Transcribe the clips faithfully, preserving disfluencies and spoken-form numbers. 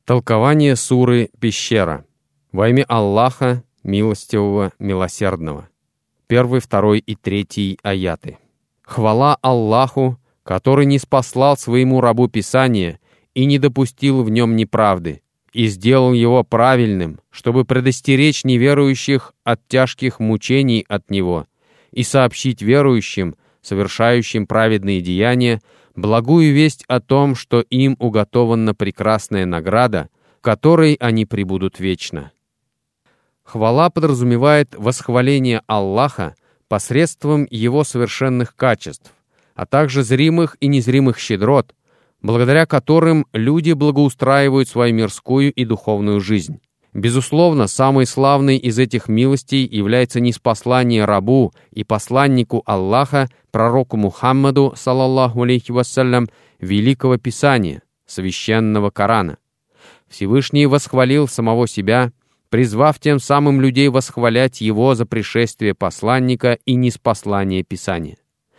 Толкование суры «Пещера». Во имя Аллаха, милостивого, милосердного. Первый, второй и третий аяты. Хвала Аллаху, который не спаслал своему рабу Писание и не допустил в нем неправды, и сделал его правильным, чтобы предостеречь неверующих от тяжких мучений от него и сообщить верующим, совершающим праведные деяния, благую весть о том, что им уготована прекрасная награда, в которой они пребудут вечно. Хвала подразумевает восхваление Аллаха посредством Его совершенных качеств, а также зримых и незримых щедрот, благодаря которым люди благоустраивают свою мирскую и духовную жизнь. Безусловно, самой славной из этих милостей является ниспослание рабу и посланнику Аллаха, пророку Мухаммаду, саллаллаху алейхи вассалям, Великого Писания, Священного Корана. Всевышний восхвалил самого себя, призвав тем самым людей восхвалять Его за пришествие посланника и ниспослание Писания.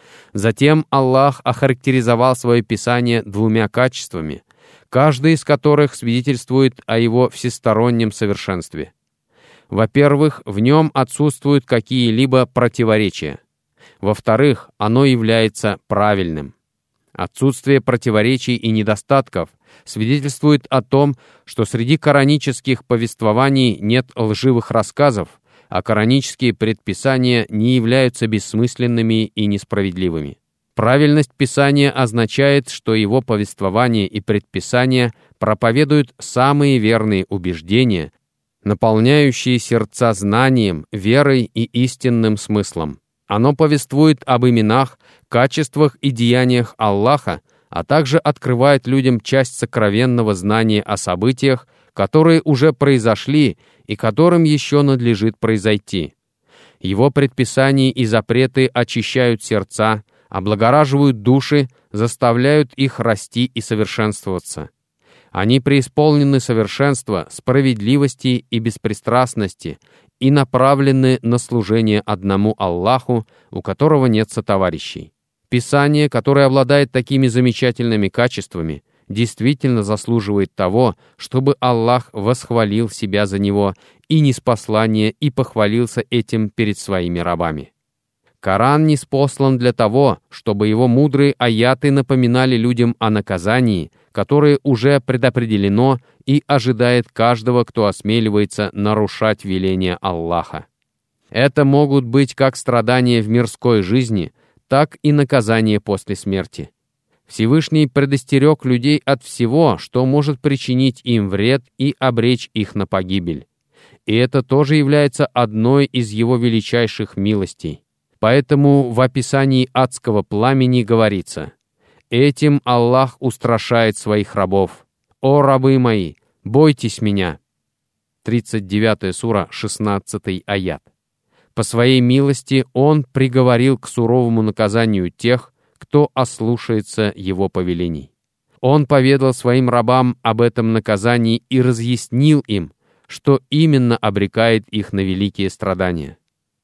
Затем Аллах охарактеризовал свое Писание двумя качествами, каждый из которых свидетельствует о его всестороннем совершенстве. Во-первых, в нем отсутствуют какие-либо противоречия. Во-вторых, оно является правильным. Отсутствие противоречий и недостатков свидетельствует о том, что среди коранических повествований нет лживых рассказов, а коранические предписания не являются бессмысленными и несправедливыми. Правильность Писания означает, что его повествования и предписания проповедуют самые верные убеждения, наполняющие сердца знанием, верой и истинным смыслом. Оно повествует об именах, качествах и деяниях Аллаха, а также открывает людям часть сокровенного знания о событиях, которые уже произошли и которым еще надлежит произойти. Его предписания и запреты очищают сердца, облагораживают души, заставляют их расти и совершенствоваться. Они преисполнены совершенства, справедливости и беспристрастности и направлены на служение одному Аллаху, у которого нет сотоварищей. Писание, которое обладает такими замечательными качествами, действительно заслуживает того, чтобы Аллах восхвалил себя за него и ниспослание и похвалился этим перед своими рабами. Коран ниспослан для того, чтобы его мудрые аяты напоминали людям о наказании, которое уже предопределено и ожидает каждого, кто осмеливается нарушать веления Аллаха. Это могут быть как страдания в мирской жизни, так и наказание после смерти. Всевышний предостерег людей от всего, что может причинить им вред и обречь их на погибель. И это тоже является одной из его величайших милостей. Поэтому в описании адского пламени говорится: «Этим Аллах устрашает своих рабов. О, рабы мои, бойтесь меня!» тридцать девятая сура, шестнадцатый аят. По своей милости Он приговорил к суровому наказанию тех, кто ослушается Его повелений. Он поведал своим рабам об этом наказании и разъяснил им, что именно обрекает их на великие страдания.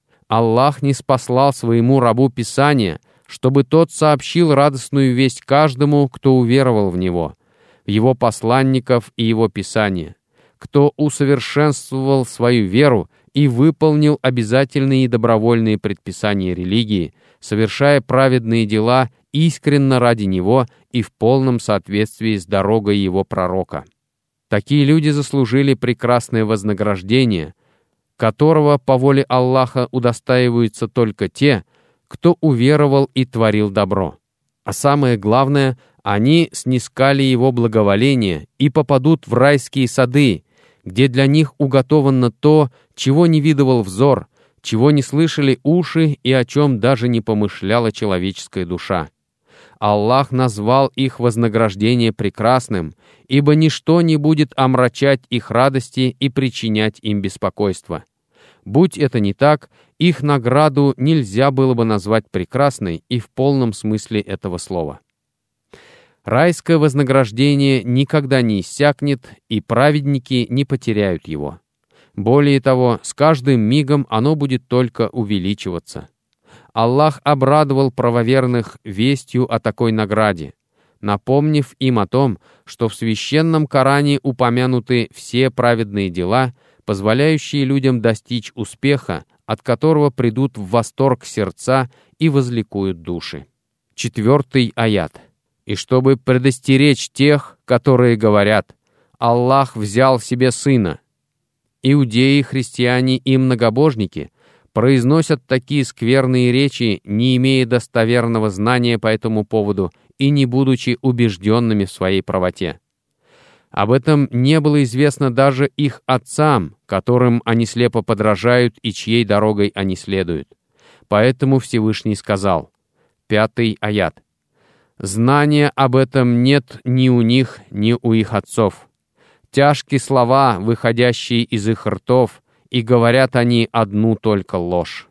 Аллах ниспослал своему рабу Писание, чтобы тот сообщил радостную весть каждому, кто уверовал в него, в его посланников и его Писание, кто усовершенствовал свою веру и выполнил обязательные и добровольные предписания религии, совершая праведные дела искренно ради него и в полном соответствии с дорогой его пророка. Такие люди заслужили прекрасное вознаграждение, которого по воле Аллаха удостаиваются только те, кто уверовал и творил добро. А самое главное, они снискали его благоволение и попадут в райские сады, где для них уготовано то, чего не видывал взор, чего не слышали уши и о чем даже не помышляла человеческая душа. Аллах назвал их вознаграждение прекрасным, ибо ничто не будет омрачать их радости и причинять им беспокойство. Будь это не так, их награду нельзя было бы назвать прекрасной и в полном смысле этого слова. Райское вознаграждение никогда не иссякнет, и праведники не потеряют его. Более того, с каждым мигом оно будет только увеличиваться. Аллах обрадовал правоверных вестью о такой награде. напомнив им о том, что в священном Коране упомянуты все праведные дела, позволяющие людям достичь успеха, от которого придут в восторг сердца и возликуют души. Четвертый аят. «И чтобы предостеречь тех, которые говорят, Аллах взял себе сына». Иудеи, христиане и многобожники произносят такие скверные речи, не имея достоверного знания по этому поводу и не будучи убежденными в своей правоте. Об этом не было известно даже их отцам, которым они слепо подражают и чьей дорогой они следуют. Поэтому Всевышний сказал, пятый аят, «Знания об этом нет ни у них, ни у их отцов. Тяжкие слова, выходящие из их ртов, и говорят они одну только ложь».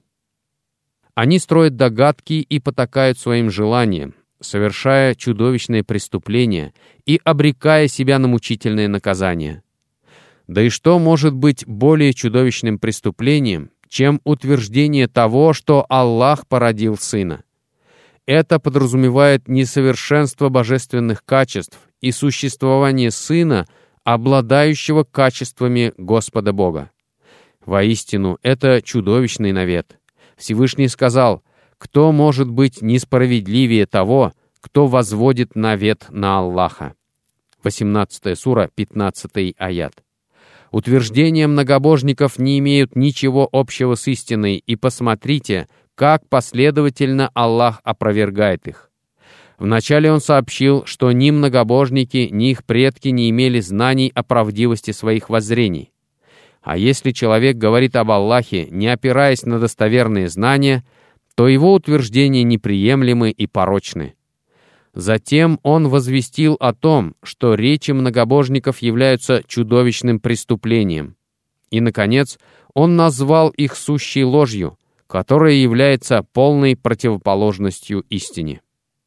Они строят догадки и потакают своим желаниям, совершая чудовищные преступления и обрекая себя на мучительные наказания. Да и что может быть более чудовищным преступлением, чем утверждение того, что Аллах породил Сына? Это подразумевает несовершенство божественных качеств и существование Сына, обладающего качествами Господа Бога. Воистину, это чудовищный навет. Всевышний сказал, «Кто может быть несправедливее того, кто возводит навет на Аллаха?» восемнадцатая сура, пятнадцатый аят. Утверждения многобожников не имеют ничего общего с истиной, и посмотрите, как последовательно Аллах опровергает их. Вначале Он сообщил, что ни многобожники, ни их предки не имели знаний о правдивости своих воззрений. А если человек говорит об Аллахе, не опираясь на достоверные знания, то его утверждения неприемлемы и порочны. Затем он возвестил о том, что речи многобожников являются чудовищным преступлением. И, наконец, он назвал их сущей ложью, которая является полной противоположностью истине.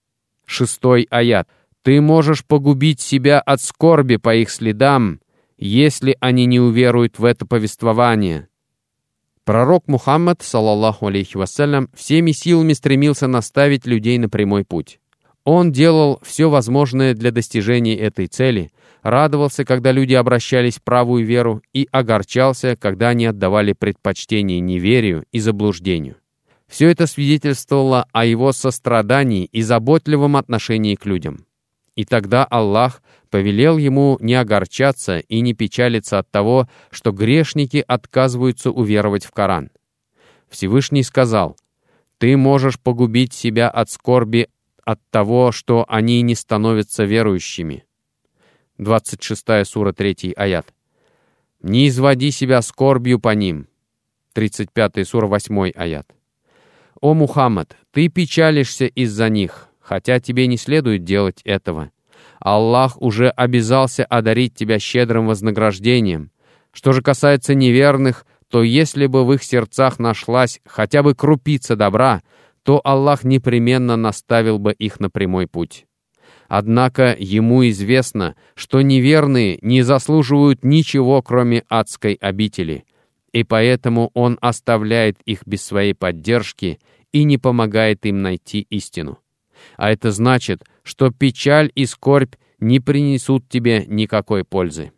Шестой аят. «Ты можешь погубить себя от скорби по их следам, если они не уверуют в это повествование». Пророк Мухаммад, саллаллаху алейхи вассалям, всеми силами стремился наставить людей на прямой путь. Он делал все возможное для достижения этой цели, радовался, когда люди обращались в правую веру, и огорчался, когда они отдавали предпочтение неверию и заблуждению. Все это свидетельствовало о его сострадании и заботливом отношении к людям. И тогда Аллах повелел ему не огорчаться и не печалиться от того, что грешники отказываются уверовать в Коран. Всевышний сказал, «Ты можешь погубить себя от скорби от того, что они не становятся верующими». двадцать шестая сура, третий аят. «Не изводи себя скорбью по ним». тридцать пятая сура, восьмой аят. «О Мухаммад, ты печалишься из-за них, хотя тебе не следует делать этого. Аллах уже обязался одарить тебя щедрым вознаграждением. Что же касается неверных, то если бы в их сердцах нашлась хотя бы крупица добра, то Аллах непременно наставил бы их на прямой путь. Однако ему известно, что неверные не заслуживают ничего, кроме адской обители, и поэтому Он оставляет их без своей поддержки и не помогает им найти истину. А это значит, что печаль и скорбь не принесут тебе никакой пользы».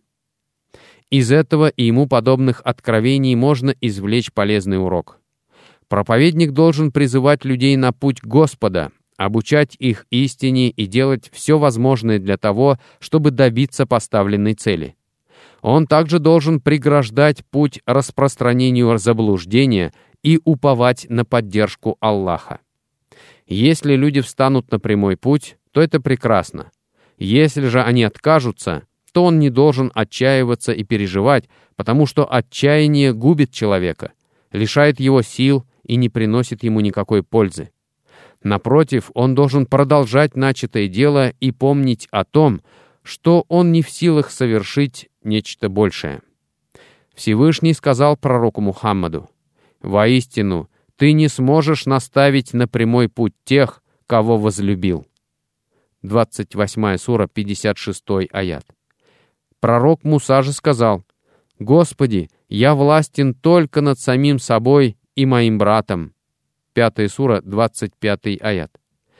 Из этого и ему подобных откровений можно извлечь полезный урок. Проповедник должен призывать людей на путь Господа, обучать их истине и делать все возможное для того, чтобы добиться поставленной цели. Он также должен преграждать путь распространению заблуждения и уповать на поддержку Аллаха. Если люди встанут на прямой путь, то это прекрасно. Если же они откажутся, то он не должен отчаиваться и переживать, потому что отчаяние губит человека, лишает его сил и не приносит ему никакой пользы. Напротив, он должен продолжать начатое дело и помнить о том, что он не в силах совершить нечто большее. Всевышний сказал пророку Мухаммаду, «Воистину, ты не сможешь наставить на прямой путь тех, кого возлюбил». двадцать восьмая сура, пятьдесят шестой аят. Пророк Муса же сказал, «Господи, я властен только над самим собой и моим братом». пятая сура, двадцать пятый аят.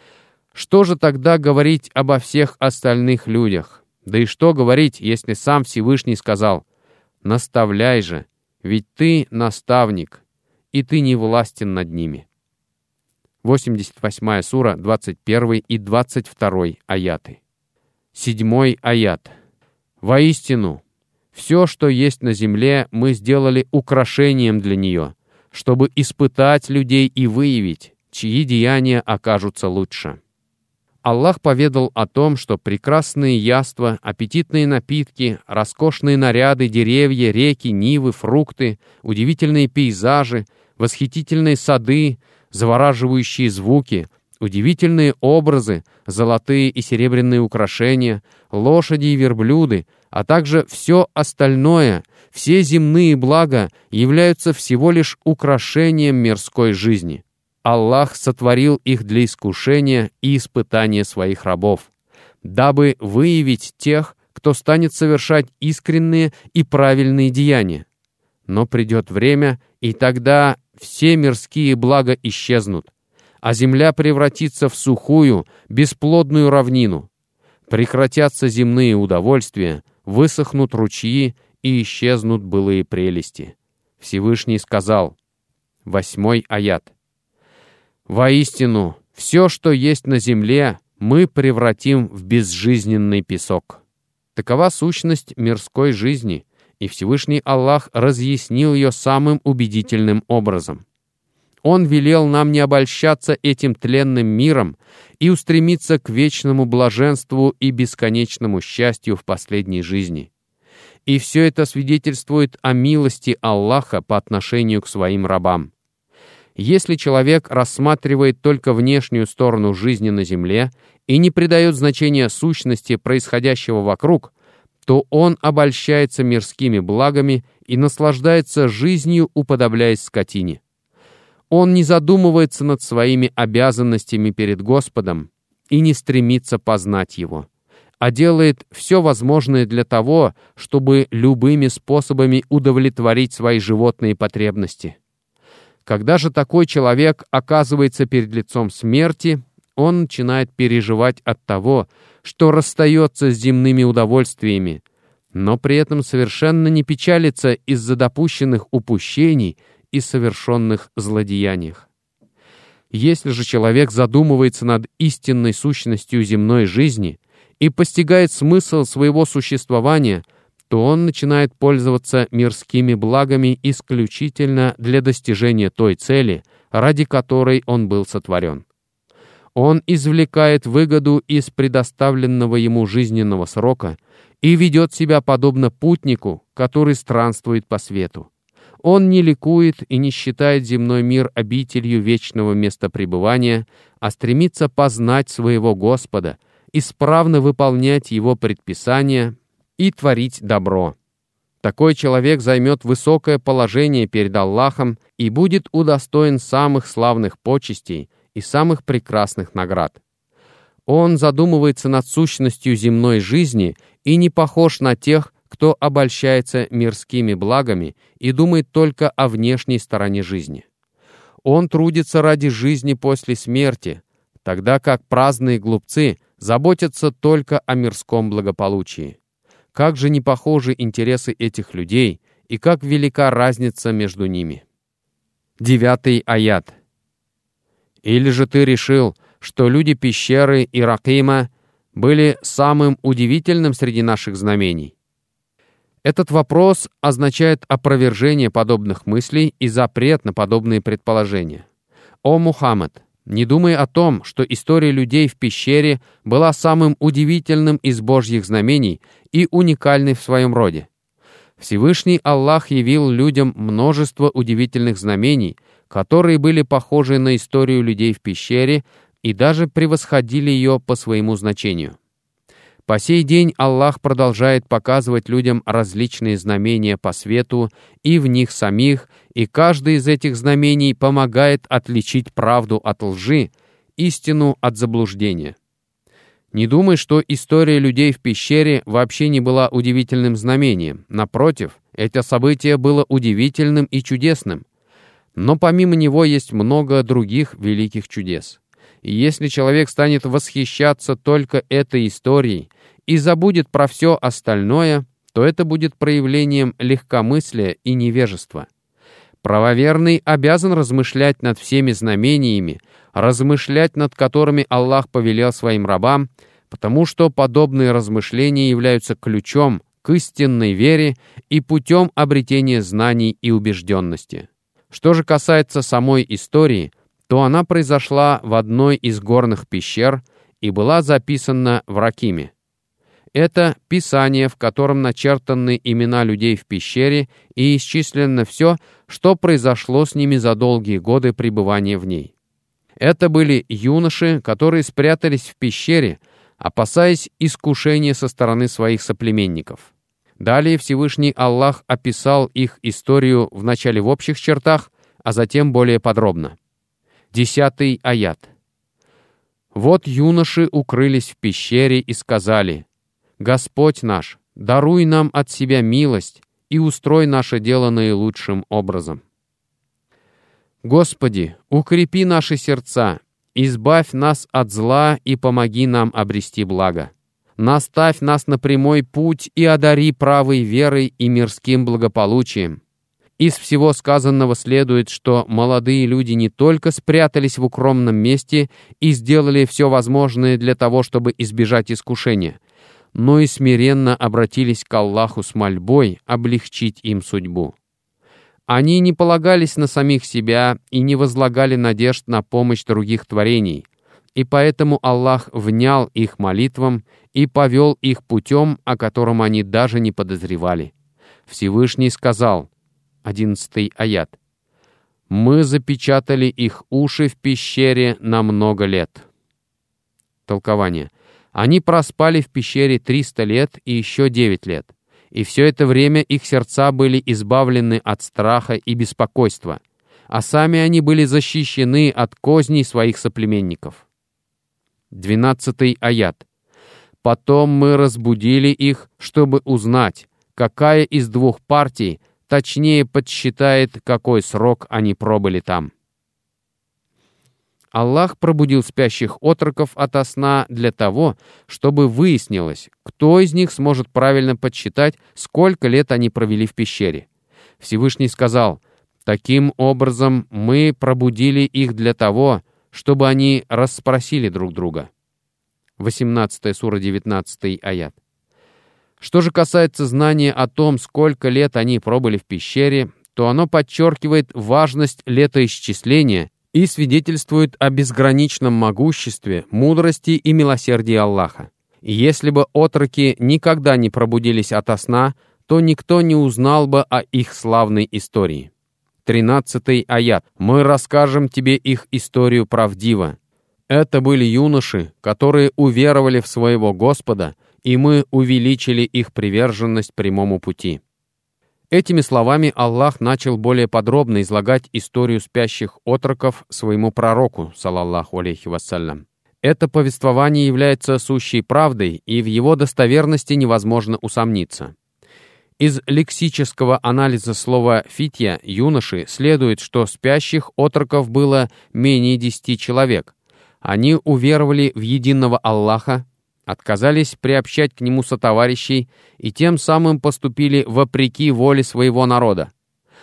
Что же тогда говорить обо всех остальных людях? Да и что говорить, если сам Всевышний сказал: «Наставляй же, ведь ты наставник, и ты не властен над ними». восемьдесят восьмая сура, двадцать первый и двадцать второй аяты. Седьмой аят. «Воистину, все, что есть на земле, мы сделали украшением для нее, чтобы испытать людей и выявить, чьи деяния окажутся лучше». Аллах поведал о том, что прекрасные яства, аппетитные напитки, роскошные наряды, деревья, реки, нивы, фрукты, удивительные пейзажи, восхитительные сады, завораживающие звуки, удивительные образы, золотые и серебряные украшения, лошади и верблюды, а также все остальное, все земные блага являются всего лишь украшением мирской жизни. Аллах сотворил их для искушения и испытания своих рабов, дабы выявить тех, кто станет совершать искренние и правильные деяния. Но придет время, и тогда все мирские блага исчезнут, а земля превратится в сухую, бесплодную равнину. Прекратятся земные удовольствия, высохнут ручьи и исчезнут былые прелести. Всевышний сказал, восьмой аят: «Воистину, все, что есть на земле, мы превратим в безжизненный песок». Такова сущность мирской жизни, и Всевышний Аллах разъяснил ее самым убедительным образом. Он велел нам не обольщаться этим тленным миром и устремиться к вечному блаженству и бесконечному счастью в последней жизни. И все это свидетельствует о милости Аллаха по отношению к своим рабам. Если человек рассматривает только внешнюю сторону жизни на земле и не придает значения сущности происходящего вокруг, то он обольщается мирскими благами и наслаждается жизнью, уподобляясь скотине. Он не задумывается над своими обязанностями перед Господом и не стремится познать Его, а делает все возможное для того, чтобы любыми способами удовлетворить свои животные потребности. Когда же такой человек оказывается перед лицом смерти, он начинает переживать от того, что расстается с земными удовольствиями, но при этом совершенно не печалится из-за допущенных упущений и совершенных злодеяниях. Если же человек задумывается над истинной сущностью земной жизни и постигает смысл своего существования, то он начинает пользоваться мирскими благами исключительно для достижения той цели, ради которой он был сотворен. Он извлекает выгоду из предоставленного ему жизненного срока и ведет себя подобно путнику, который странствует по свету. Он не ликует и не считает земной мир обителью вечного места пребывания, а стремится познать своего Господа, исправно выполнять Его предписания и творить добро. Такой человек займет высокое положение перед Аллахом и будет удостоен самых славных почестей и самых прекрасных наград. Он задумывается над сущностью земной жизни и не похож на тех, кто обольщается мирскими благами и думает только о внешней стороне жизни. Он трудится ради жизни после смерти, тогда как праздные глупцы заботятся только о мирском благополучии. Как же не похожи интересы этих людей, и как велика разница между ними. Девятый аят. «Или же ты решил, что люди пещеры и Ракима были самым удивительным среди наших знамений?» Этот вопрос означает опровержение подобных мыслей и запрет на подобные предположения. «О Мухаммад, не думай о том, что история людей в пещере была самым удивительным из Божьих знамений и уникальной в своем роде. Всевышний Аллах явил людям множество удивительных знамений, которые были похожи на историю людей в пещере и даже превосходили ее по своему значению. По сей день Аллах продолжает показывать людям различные знамения по свету и в них самих, и каждое из этих знамений помогает отличить правду от лжи, истину от заблуждения. Не думай, что история людей в пещере вообще не была удивительным знамением. Напротив, это событие было удивительным и чудесным. Но помимо него есть много других великих чудес. И если человек станет восхищаться только этой историей и забудет про все остальное, то это будет проявлением легкомыслия и невежества. Правоверный обязан размышлять над всеми знамениями, размышлять над которыми Аллах повелел своим рабам, потому что подобные размышления являются ключом к истинной вере и путем обретения знаний и убежденности. Что же касается самой истории, то она произошла в одной из горных пещер и была записана в Ракиме. Это писание, в котором начертаны имена людей в пещере и исчислено все, что произошло с ними за долгие годы пребывания в ней. Это были юноши, которые спрятались в пещере, опасаясь искушения со стороны своих соплеменников. Далее Всевышний Аллах описал их историю вначале в общих чертах, а затем более подробно. Десятый аят. «Вот юноши укрылись в пещере и сказали: Господь наш, даруй нам от себя милость и устрой наше дело наилучшим образом. Господи, укрепи наши сердца, избавь нас от зла и помоги нам обрести благо. Наставь нас на прямой путь и одари правой верой и мирским благополучием». Из всего сказанного следует, что молодые люди не только спрятались в укромном месте и сделали все возможное для того, чтобы избежать искушения, но и смиренно обратились к Аллаху с мольбой облегчить им судьбу. Они не полагались на самих себя и не возлагали надежд на помощь других творений, и поэтому Аллах внял их молитвам и повел их путем, о котором они даже не подозревали. Всевышний сказал, одиннадцатый аят, «Мы запечатали их уши в пещере на много лет». Толкование. Они проспали в пещере триста лет и еще девять лет, и все это время их сердца были избавлены от страха и беспокойства, а сами они были защищены от козней своих соплеменников. двенадцатый аят. «Потом мы разбудили их, чтобы узнать, какая из двух партий точнее подсчитает, какой срок они пробыли там». Аллах пробудил спящих отроков ото сна для того, чтобы выяснилось, кто из них сможет правильно подсчитать, сколько лет они провели в пещере. Всевышний сказал, «Таким образом мы пробудили их для того, чтобы они расспросили друг друга». восемнадцатая сура, девятнадцатый аят. Что же касается знания о том, сколько лет они пробыли в пещере, то оно подчеркивает важность летоисчисления и свидетельствует о безграничном могуществе, мудрости и милосердии Аллаха. И если бы отроки никогда не пробудились ото сна, то никто не узнал бы о их славной истории. тринадцатый аят. «Мы расскажем тебе их историю правдиво. Это были юноши, которые уверовали в своего Господа, и мы увеличили их приверженность прямому пути». Этими словами Аллах начал более подробно излагать историю спящих отроков своему пророку, салаллаху алейхи вассалям. Это повествование является сущей правдой, и в его достоверности невозможно усомниться. Из лексического анализа слова «фитья» юноши следует, что спящих отроков было менее десяти человек. Они уверовали в единого Аллаха, отказались приобщать к нему сотоварищей и тем самым поступили вопреки воле своего народа.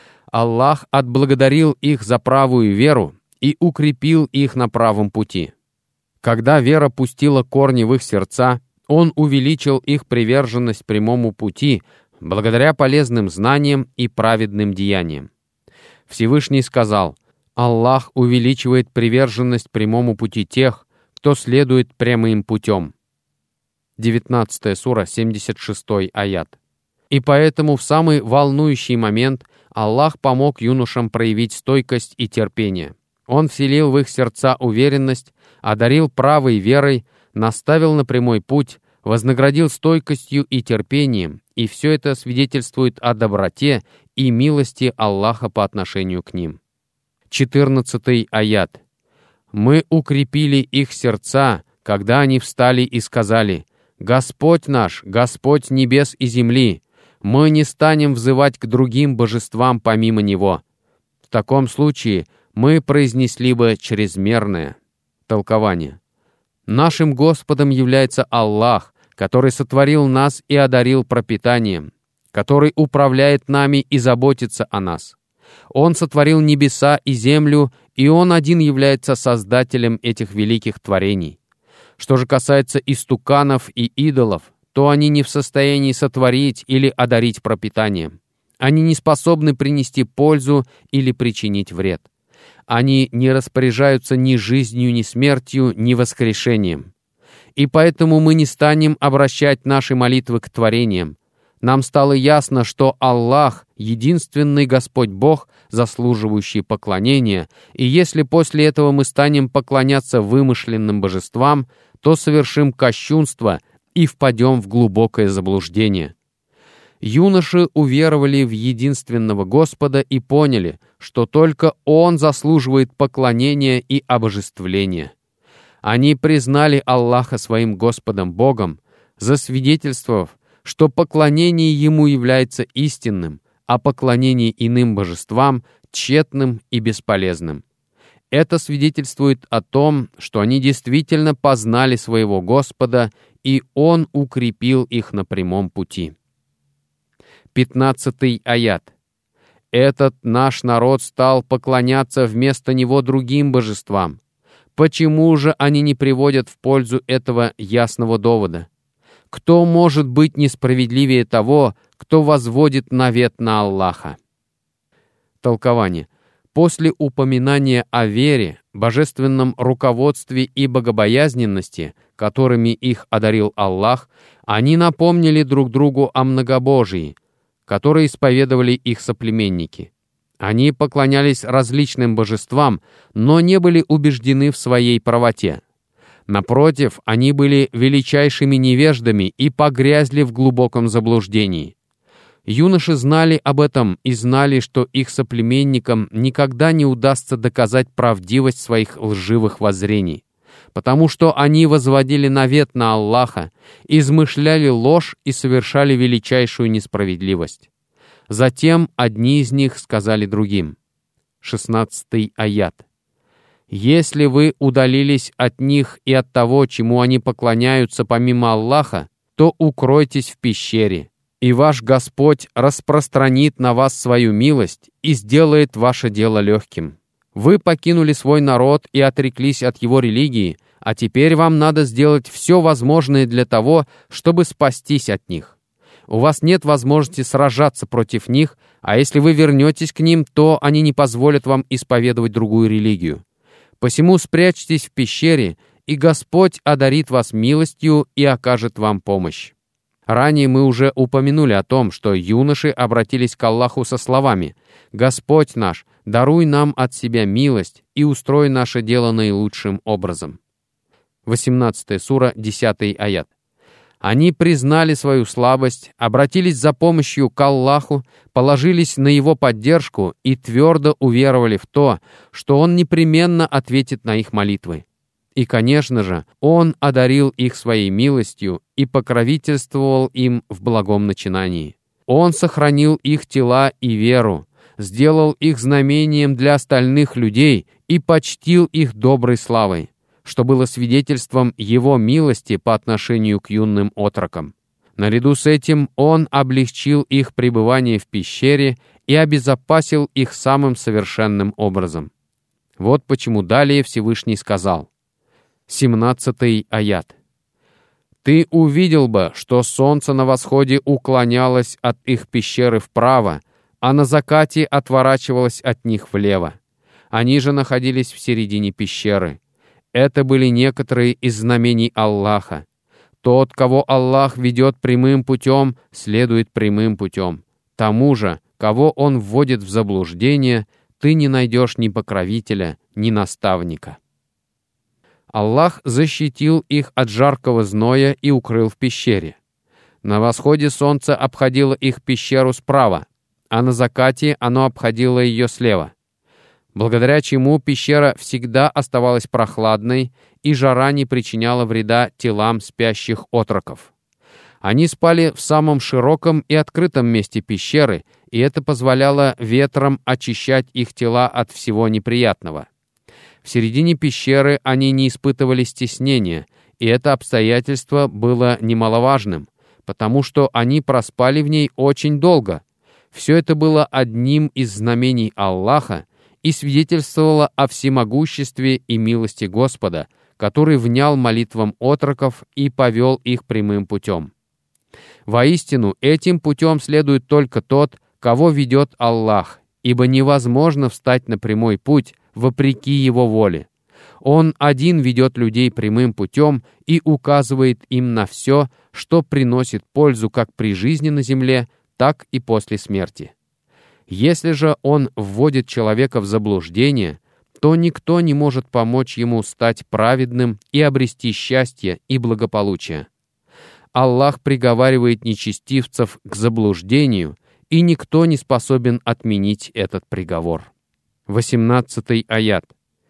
Аллах отблагодарил их за правую веру и укрепил их на правом пути. Когда вера пустила корни в их сердца, Он увеличил их приверженность прямому пути благодаря полезным знаниям и праведным деяниям. Всевышний сказал, «Аллах увеличивает приверженность прямому пути тех, кто следует прямым путем». девятнадцатая сура, семьдесят шестой аят. И поэтому в самый волнующий момент Аллах помог юношам проявить стойкость и терпение. Он вселил в их сердца уверенность, одарил правой верой, наставил на прямой путь, вознаградил стойкостью и терпением, и все это свидетельствует о доброте и милости Аллаха по отношению к ним. четырнадцатый аят. «Мы укрепили их сердца, когда они встали и сказали: Господь наш, Господь небес и земли, мы не станем взывать к другим божествам помимо Него. В таком случае мы произнесли бы чрезмерное». Толкование. Нашим Господом является Аллах, который сотворил нас и одарил пропитанием, который управляет нами и заботится о нас. Он сотворил небеса и землю, и Он один является создателем этих великих творений. Что же касается истуканов и идолов, то они не в состоянии сотворить или одарить пропитанием. Они не способны принести пользу или причинить вред. Они не распоряжаются ни жизнью, ни смертью, ни воскрешением. И поэтому мы не станем обращать наши молитвы к творениям. Нам стало ясно, что Аллах — единственный Господь Бог, заслуживающий поклонения, и если после этого мы станем поклоняться вымышленным божествам, то совершим кощунство и впадем в глубокое заблуждение. Юноши уверовали в единственного Господа и поняли, что только Он заслуживает поклонения и обожествления. Они признали Аллаха своим Господом Богом, засвидетельствовав, что поклонение Ему является истинным, а поклонение иным божествам — тщетным и бесполезным. Это свидетельствует о том, что они действительно познали своего Господа, и Он укрепил их на прямом пути. Пятнадцатый аят. «Этот наш народ стал поклоняться вместо него другим божествам. Почему же они не приводят в пользу этого ясного довода? Кто может быть несправедливее того, кто возводит навет на Аллаха?» Толкование. После упоминания о вере, божественном руководстве и богобоязненности, которыми их одарил Аллах, они напомнили друг другу о многобожии, которые исповедовали их соплеменники. Они поклонялись различным божествам, но не были убеждены в своей правоте. Напротив, они были величайшими невеждами и погрязли в глубоком заблуждении. Юноши знали об этом и знали, что их соплеменникам никогда не удастся доказать правдивость своих лживых воззрений, потому что они возводили навет на Аллаха, измышляли ложь и совершали величайшую несправедливость. Затем одни из них сказали другим. шестнадцатый аят. «Если вы удалились от них и от того, чему они поклоняются помимо Аллаха, то укройтесь в пещере, и ваш Господь распространит на вас свою милость и сделает ваше дело легким. Вы покинули свой народ и отреклись от его религии, а теперь вам надо сделать все возможное для того, чтобы спастись от них. У вас нет возможности сражаться против них, а если вы вернетесь к ним, то они не позволят вам исповедовать другую религию. Посему спрячьтесь в пещере, и Господь одарит вас милостью и окажет вам помощь». Ранее мы уже упомянули о том, что юноши обратились к Аллаху со словами: «Господь наш, даруй нам от себя милость и устрой наше дело наилучшим образом». восемнадцатая сура, десятый аят. Они признали свою слабость, обратились за помощью к Аллаху, положились на Его поддержку и твердо уверовали в то, что Он непременно ответит на их молитвы. И, конечно же, Он одарил их своей милостью и покровительствовал им в благом начинании. Он сохранил их тела и веру, сделал их знамением для остальных людей и почтил их доброй славой, что было свидетельством Его милости по отношению к юным отрокам. Наряду с этим Он облегчил их пребывание в пещере и обезопасил их самым совершенным образом. Вот почему далее Всевышний сказал. семнадцатый аят. «Ты увидел бы, что солнце на восходе уклонялось от их пещеры вправо, а на закате отворачивалось от них влево. Они же находились в середине пещеры. Это были некоторые из знамений Аллаха. Тот, кого Аллах ведет прямым путем, следует прямым путем. Тому же, кого Он вводит в заблуждение, ты не найдешь ни покровителя, ни наставника». Аллах защитил их от жаркого зноя и укрыл в пещере. На восходе солнце обходило их пещеру справа, а на закате оно обходило ее слева, благодаря чему пещера всегда оставалась прохладной и жара не причиняла вреда телам спящих отроков. Они спали в самом широком и открытом месте пещеры, и это позволяло ветрам очищать их тела от всего неприятного. В середине пещеры они не испытывали стеснения, и это обстоятельство было немаловажным, потому что они проспали в ней очень долго. Все это было одним из знамений Аллаха и свидетельствовало о всемогуществе и милости Господа, который внял молитвам отроков и повел их прямым путем. Воистину, этим путем следует только тот, кого ведет Аллах, ибо невозможно встать на прямой путь вопреки Его воле. Он один ведет людей прямым путем и указывает им на все, что приносит пользу как при жизни на земле, так и после смерти. Если же Он вводит человека в заблуждение, то никто не может помочь ему стать праведным и обрести счастье и благополучие. Аллах приговаривает нечестивцев к заблуждению, и никто не способен отменить этот приговор. восемнадцатый аят.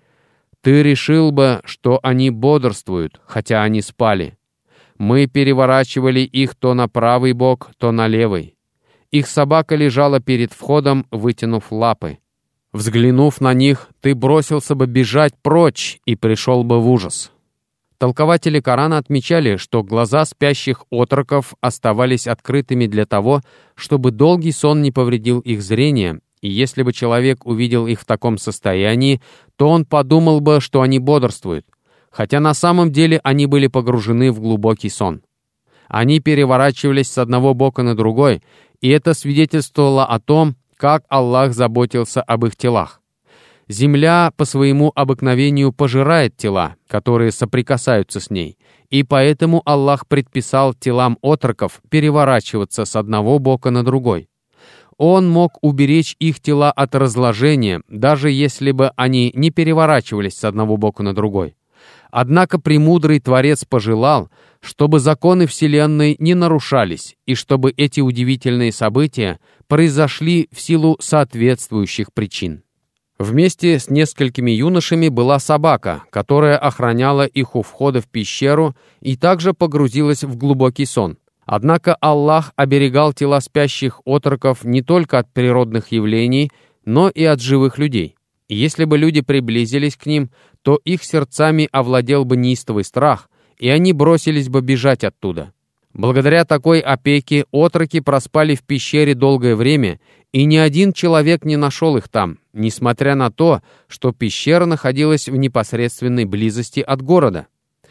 «Ты решил бы, что они бодрствуют, хотя они спали. Мы переворачивали их то на правый бок, то на левый. Их собака лежала перед входом, вытянув лапы. Взглянув на них, ты бросился бы бежать прочь и пришел бы в ужас». Толкователи Корана отмечали, что глаза спящих отроков оставались открытыми для того, чтобы долгий сон не повредил их зрение, и если бы человек увидел их в таком состоянии, то он подумал бы, что они бодрствуют, хотя на самом деле они были погружены в глубокий сон. Они переворачивались с одного бока на другой, и это свидетельствовало о том, как Аллах заботился об их телах. Земля по своему обыкновению пожирает тела, которые соприкасаются с ней, и поэтому Аллах предписал телам отроков переворачиваться с одного бока на другой. Он мог уберечь их тела от разложения, даже если бы они не переворачивались с одного бока на другой. Однако премудрый Творец пожелал, чтобы законы Вселенной не нарушались, и чтобы эти удивительные события произошли в силу соответствующих причин. Вместе с несколькими юношами была собака, которая охраняла их у входа в пещеру и также погрузилась в глубокий сон. Однако Аллах оберегал тела спящих отроков не только от природных явлений, но и от живых людей. И если бы люди приблизились к ним, то их сердцами овладел бы неистовый страх, и они бросились бы бежать оттуда. Благодаря такой опеке отроки проспали в пещере долгое время, и ни один человек не нашел их там, несмотря на то, что пещера находилась в непосредственной близости от города.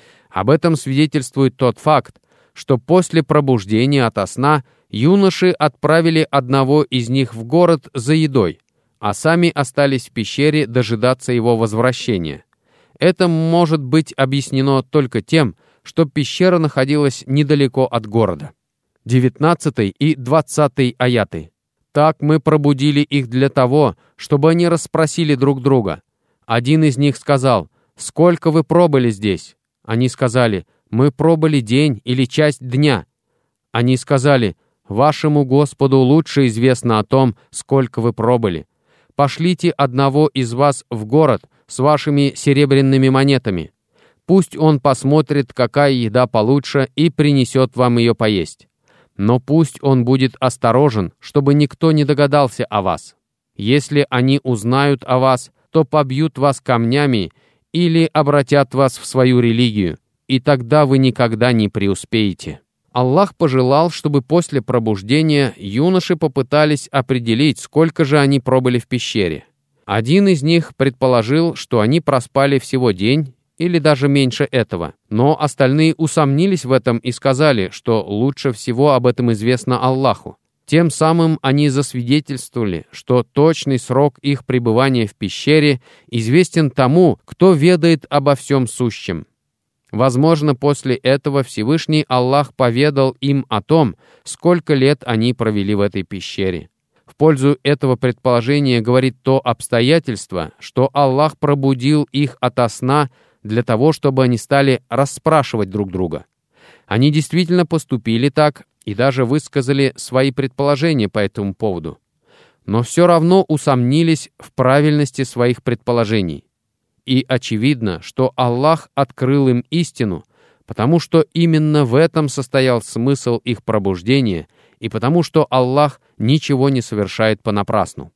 Об этом свидетельствует тот факт, что после пробуждения ото сна юноши отправили одного из них в город за едой, а сами остались в пещере дожидаться его возвращения. Это может быть объяснено только тем, что пещера находилась недалеко от города. девятнадцатый и двадцатый аяты. «Так мы пробудили их для того, чтобы они расспросили друг друга. Один из них сказал: «Сколько вы пробыли здесь?» Они сказали: «Мы пробыли день или часть дня». Они сказали: «Вашему Господу лучше известно о том, сколько вы пробыли. Пошлите одного из вас в город с вашими серебряными монетами. Пусть он посмотрит, какая еда получше, и принесет вам ее поесть. Но пусть он будет осторожен, чтобы никто не догадался о вас. Если они узнают о вас, то побьют вас камнями или обратят вас в свою религию, и тогда вы никогда не преуспеете». Аллах пожелал, чтобы после пробуждения юноши попытались определить, сколько же они пробыли в пещере. Один из них предположил, что они проспали всего день, или даже меньше этого. Но остальные усомнились в этом и сказали, что лучше всего об этом известно Аллаху. Тем самым они засвидетельствовали, что точный срок их пребывания в пещере известен тому, кто ведает обо всем сущем. Возможно, после этого Всевышний Аллах поведал им о том, сколько лет они провели в этой пещере. В пользу этого предположения говорит то обстоятельство, что Аллах пробудил их ото сна для того, чтобы они стали расспрашивать друг друга. Они действительно поступили так и даже высказали свои предположения по этому поводу, но все равно усомнились в правильности своих предположений. И очевидно, что Аллах открыл им истину, потому что именно в этом состоял смысл их пробуждения и потому что Аллах ничего не совершает понапрасну.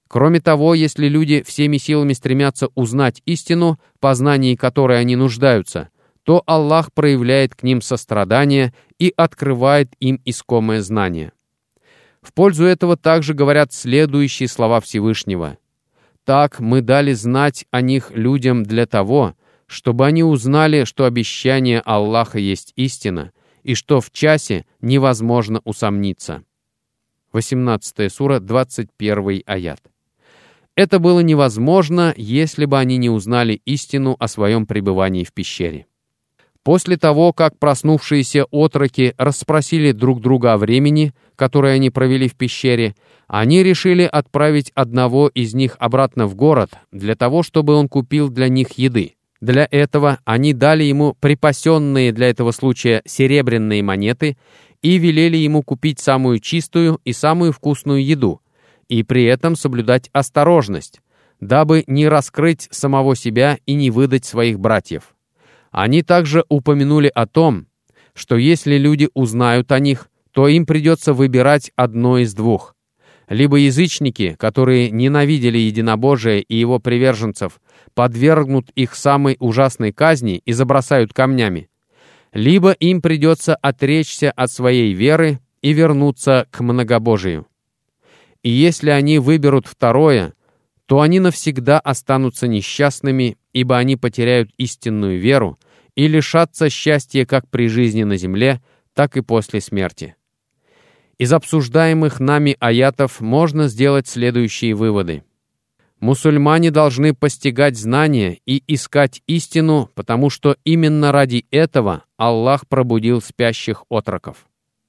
Кроме того, если люди всеми силами стремятся узнать истину, в познании которой они нуждаются, то Аллах проявляет к ним сострадание и открывает им искомое знание. В пользу этого также говорят следующие слова Всевышнего: «Так мы дали знать о них людям для того, чтобы они узнали, что обещание Аллаха есть истина, и что в часе невозможно усомниться». восемнадцатая сура, двадцать первый аят. Это было невозможно, если бы они не узнали истину о своем пребывании в пещере. После того, как проснувшиеся отроки расспросили друг друга о времени, которое они провели в пещере, они решили отправить одного из них обратно в город для того, чтобы он купил для них еды. Для этого они дали ему припасенные для этого случая серебряные монеты и велели ему купить самую чистую и самую вкусную еду, и при этом соблюдать осторожность, дабы не раскрыть самого себя и не выдать своих братьев. Они также упомянули о том, что если люди узнают о них, то им придется выбирать одно из двух. Либо язычники, которые ненавидели единобожие и его приверженцев, подвергнут их самой ужасной казни и забросают камнями, либо им придется отречься от своей веры и вернуться к многобожию. И если они выберут второе, то они навсегда останутся несчастными, ибо они потеряют истинную веру и лишатся счастья как при жизни на земле, так и после смерти. Из обсуждаемых нами аятов можно сделать следующие выводы. Мусульмане должны постигать знания и искать истину, потому что именно ради этого Аллах пробудил спящих отроков.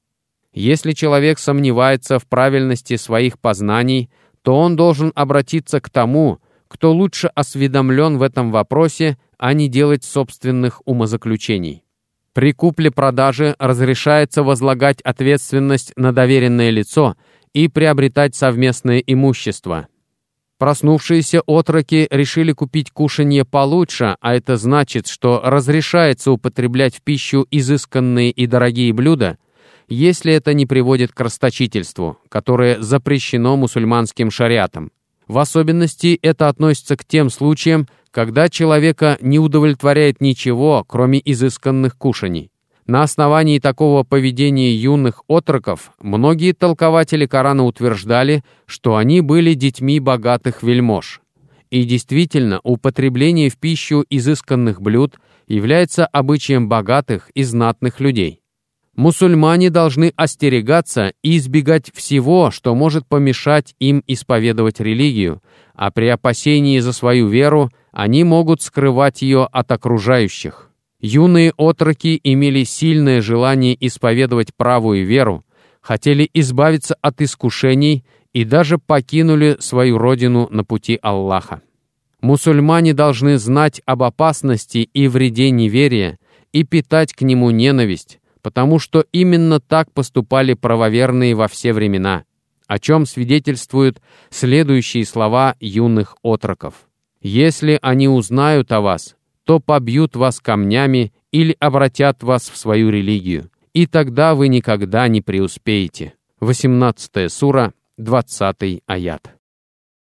Если человек сомневается в правильности своих познаний, то он должен обратиться к тому, кто лучше осведомлен в этом вопросе, а не делать собственных умозаключений. При купле-продаже разрешается возлагать ответственность на доверенное лицо и приобретать совместное имущество. Проснувшиеся отроки решили купить кушанье получше, а это значит, что разрешается употреблять в пищу изысканные и дорогие блюда, если это не приводит к расточительству, которое запрещено мусульманским шариатом. В особенности это относится к тем случаям, когда человека не удовлетворяет ничего, кроме изысканных кушаний. На основании такого поведения юных отроков многие толкователи Корана утверждали, что они были детьми богатых вельмож. И действительно, употребление в пищу изысканных блюд является обычаем богатых и знатных людей. Мусульмане должны остерегаться и избегать всего, что может помешать им исповедовать религию, а при опасении за свою веру они могут скрывать ее от окружающих. Юные отроки имели сильное желание исповедовать правую веру, хотели избавиться от искушений и даже покинули свою родину на пути Аллаха. Мусульмане должны знать об опасности и вреде неверия и питать к нему ненависть, потому что именно так поступали правоверные во все времена, о чем свидетельствуют следующие слова юных отроков. «Если они узнают о вас, то побьют вас камнями или обратят вас в свою религию, и тогда вы никогда не преуспеете». восемнадцатая сура, двадцатый аят.